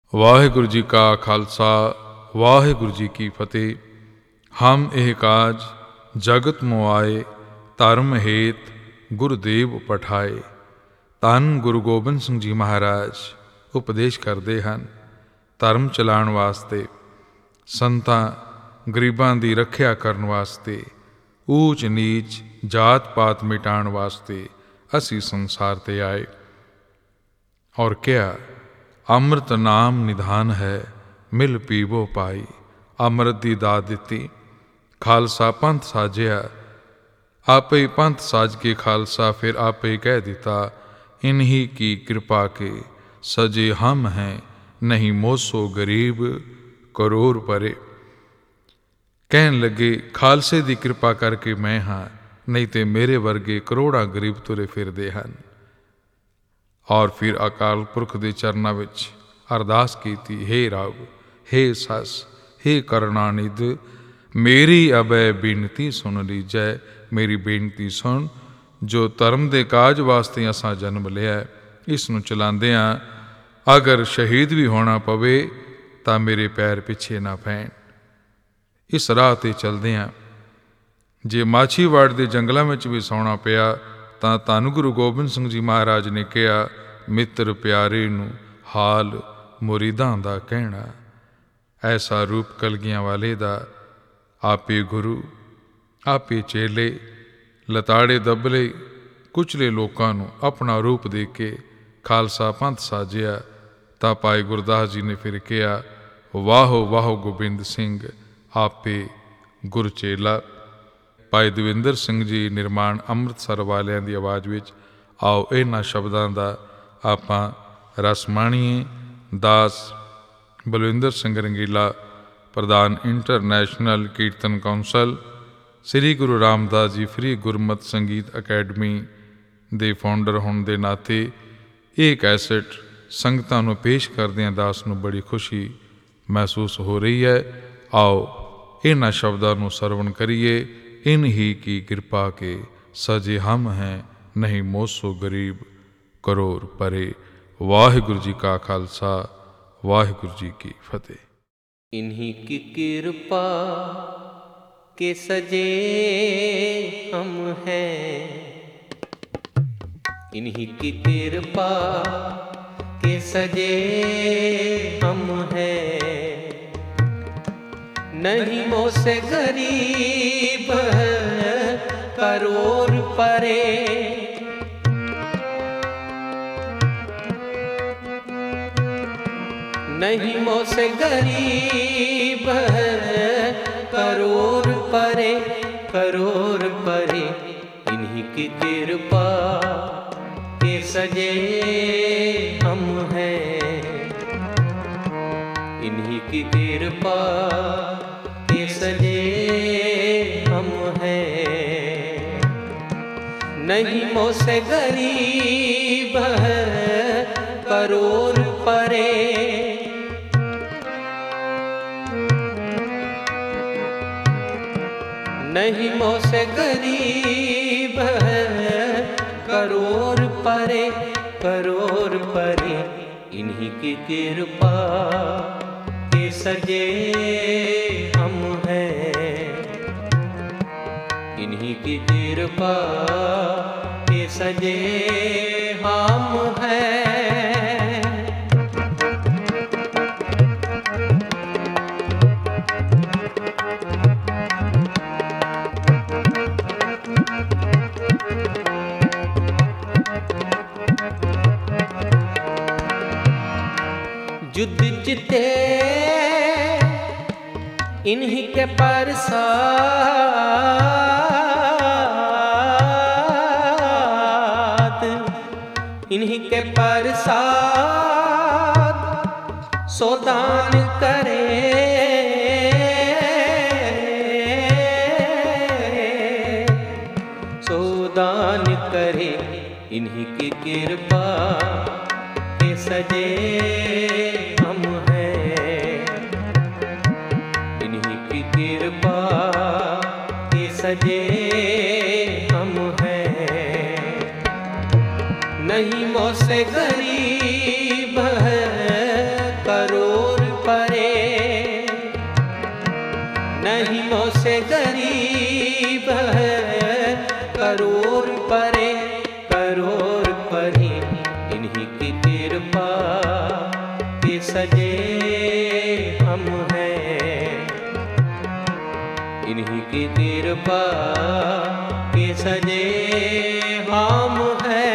वाहिगुरु जी का खालसा वाहिगुरु जी की फतेह। हम ਇਹ ਕਾਜ ਜਗਤ ਮੁਆਏ ਧਰਮ ਹੇਤ ਗੁਰਦੇਵ ਪਠਾਏ। ਧੰਨ ਗੁਰੂ ਗੋਬਿੰਦ ਸਿੰਘ ਜੀ ਮਹਾਰਾਜ ਉਪਦੇਸ਼ ਕਰਦੇ ਹਨ ਧਰਮ ਚਲਾਉਣ ਵਾਸਤੇ, ਸੰਤਾਂ ਗਰੀਬਾਂ ਦੀ ਰੱਖਿਆ ਕਰਨ ਵਾਸਤੇ, ਊਚ ਨੀਚ ਜਾਤ ਪਾਤ ਮਿਟਾਉਣ ਵਾਸਤੇ ਅਸੀਂ ਸੰਸਾਰ ਤੇ ਆਏ। और क्या ਅੰਮ੍ਰਿਤ ਨਾਮ ਨਿਧਾਨ ਹੈ ਮਿਲ ਪੀਵੋ ਪਾਈ। ਅੰਮ੍ਰਿਤ ਦੀ ਦਾਤ ਦਿੱਤੀ, ਖਾਲਸਾ ਪੰਥ ਸਾਜਿਆ। ਆਪੇ ਪੰਥ ਸਾਜ ਕੇ ਖਾਲਸਾ ਫਿਰ ਆਪੇ ਕਹਿ ਦਿੱਤਾ ਇਨਹੀ ਕੀ ਕਿਰਪਾ ਕੇ ਸਜੇ ਹਮ ਹੈ ਨਹੀਂ ਮੋਸੋ ਗਰੀਬ ਕਰੋੜ ਪਰੇ। ਕਹਿਣ ਲੱਗੇ ਖਾਲਸੇ ਦੀ ਕਿਰਪਾ ਕਰਕੇ ਮੈਂ ਹਾਂ, ਨਹੀਂ ਤੇ ਮੇਰੇ ਵਰਗੇ ਕਰੋੜਾਂ ਗਰੀਬ ਤੁਰੇ ਫਿਰਦੇ ਹਨ। और फिर अकाल पुरख के चरणों विच अरदास कीती, हे रब, हे सस, हे करुणानिध, मेरी अबै बेनती सुन लीजै। मेरी बेनती सुन, जो धर्म के काज वास्ते असां जन्म लिया, इसनूं चलांदियां अगर शहीद भी होना पवे तां मेरे पैर पिछे ना पैण। इस राह ते चलदियां जे माछीवाड़ के जंगलों में भी सौना पिया ਤਾਂ ਧੰਨ ਗੁਰੂ ਗੋਬਿੰਦ ਸਿੰਘ ਜੀ ਮਹਾਰਾਜ ਨੇ ਕਿਹਾ ਮਿੱਤਰ ਪਿਆਰੇ ਨੂੰ ਹਾਲ ਮੁਰੀਦਾਂ ਦਾ ਕਹਿਣਾ। ਐਸਾ ਰੂਪ ਕਲਗੀਆਂ ਵਾਲੇ ਦਾ, ਆਪੇ ਗੁਰੂ ਆਪੇ ਚੇਲੇ, ਲਤਾੜੇ ਦਬਲੇ ਕੁਚਲੇ ਲੋਕਾਂ ਨੂੰ ਆਪਣਾ ਰੂਪ ਦੇ ਕੇ ਖਾਲਸਾ ਪੰਥ ਸਾਜਿਆ। ਤਾਂ ਭਾਈ ਗੁਰਦਾਸ ਜੀ ਨੇ ਫਿਰ ਕਿਹਾ ਵਾਹੋ ਵਾਹੋ ਗੋਬਿੰਦ ਸਿੰਘ ਆਪੇ ਗੁਰ ਚੇਲਾ। ਭਾਈ ਦਵਿੰਦਰ ਸਿੰਘ ਜੀ ਨਿਰਮਾਣ ਅੰਮ੍ਰਿਤਸਰ ਵਾਲਿਆਂ ਦੀ ਆਵਾਜ਼ ਵਿੱਚ ਆਓ ਇਹਨਾਂ ਸ਼ਬਦਾਂ ਦਾ ਆਪਾਂ ਰਸ ਮਾਣੀਏ। ਦਾਸ ਬਲਵਿੰਦਰ ਸਿੰਘ ਰੰਗੀਲਾ, ਪ੍ਰਧਾਨ international Kirtan council, Shri Guru Ramdas ji free ਗੁਰਮਤਿ ਸੰਗੀਤ ਅਕੈਡਮੀ ਦੇ ਫਾਊਂਡਰ ਹੋਣ ਦੇ ਨਾਤੇ ਇਹ ਕੈਸਟ ਸੰਗਤਾਂ ਨੂੰ ਪੇਸ਼ ਕਰਦਿਆਂ ਦਾਸ ਨੂੰ ਬੜੀ ਖੁਸ਼ੀ ਮਹਿਸੂਸ ਹੋ ਰਹੀ ਹੈ। ਆਓ ਇਹਨਾਂ ਸ਼ਬਦਾਂ ਨੂੰ ਸਰਵਣ ਕਰੀਏ। इन्ही की कृपा के सजे हम हैं नहीं मोसो गरीब करोड़ परे। वाहिगुरु जी का खालसा वाहिगुरु जी की फतेह। इन्हीं की कृपा के सजे हम हैं, इन्हीं की कृपा के सजे हम हैं, नहीं मोसे गरीब करोड़ परे। नहीं मोसे गरीब करोड़ परे, करोड़ परे। इन्हीं की कृपा के सजे हम हैं, इन्हीं की कृपा सजे हम हैं, नहीं मोसे गरीब करोड़ परे। नहीं मोसे गरीब करोड़ परे, करोड़ परे। इन्हीं की कृपा के सजे हम हैं, इन्हीं की कृपा के सजे हम हैं। युद्ध जीते इन्हीं के प्रसाद, इन्हीं के प्रसाद सोदान करे। सोदान करे इन्हीं की कृपा के सजे हम हैं, इन्हीं की कृपा के सजे हम हैं, नहीं मोसे गरीब करो से गरीब है, करोड़ परे इन्हीं की कृपा के सजे हम हैं, इन्हीं की कृपा के सजे हम हैं।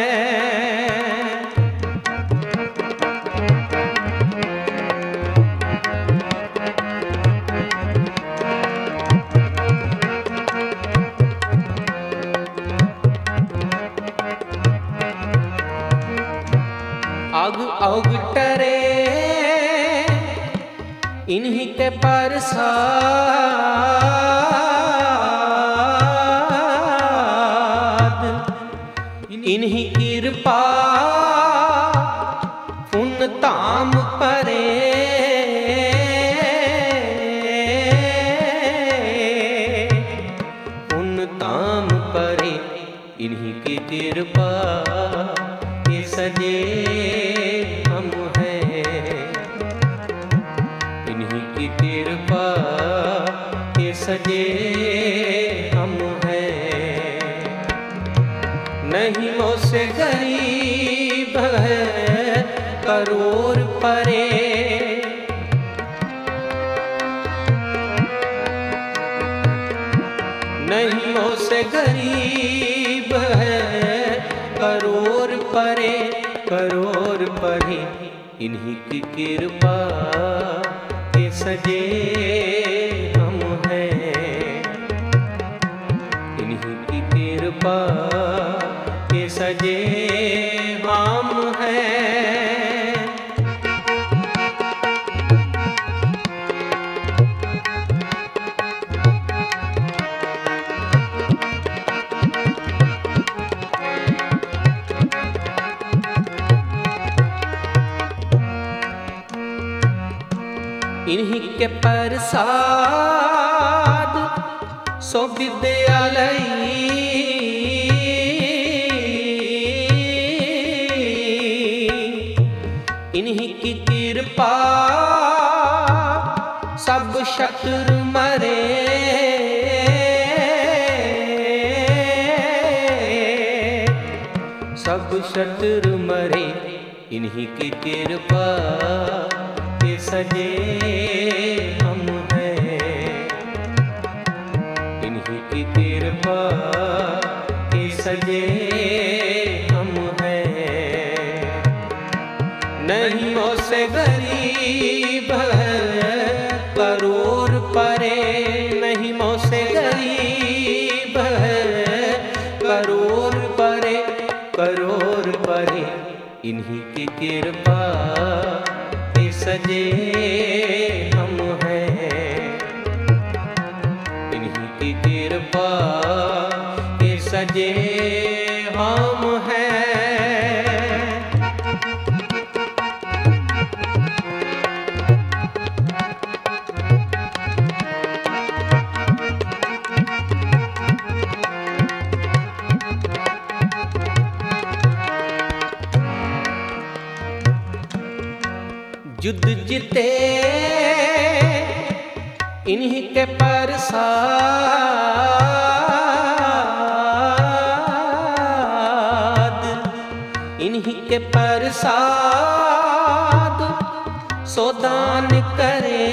आग आग टरे इन्हीं के प्रसाद, इन्हीं कृपा पुण्य ताम परे, पुण्य ताम परे इन्हीं की कृपा के सजे हम हैं, इन्हीं की कृपा के सजे हम हैं। नहीं मुझसे गरीब है, करोड़ परे नहीं मुझसे गरीब है, करोड़ परे इन्हीं की कृपा के सजे हम हैं, इन्हीं की कृपा के सजे हम हैं। इन्हीं के प्रसाद सो विद्यालय, इन्हीं की कृपा सब शत्रु मरे, सब शत्रु मरे इन्हीं की कृपा के सजे हम हैं, इन्हीं की कृपा के सजे हम हैं। नहीं मुझसे गरीब है, करोड़ परे नहीं मुझसे गरीब है, करोड़ परे इन्हीं की कृपा के सजे हम हैं, इन्हीं की कृपा के सजे हम हैं। युद्ध जीते इन्हीं के प्रसाद, इन्हीं के प्रसाद सोदान करे,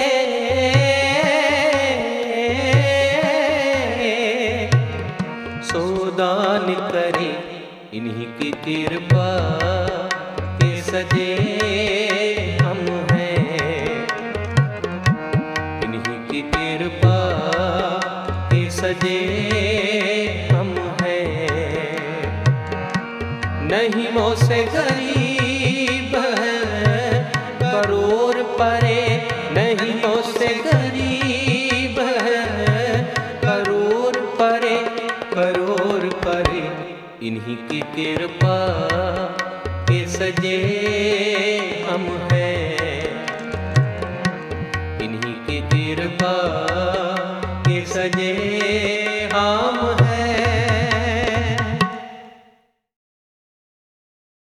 सोदान करे इन्हीं की कृपा के सजे हम हैं, इन्हीं की कृपा के सजे हम हैं। नहीं मुझसे गरीब है, करोड़ परे नहीं मुझसे गरीब है, करोड़ परे इन्हीं की कृपा के सजे हम हैं, इन्हीं की कृपा के सजे हम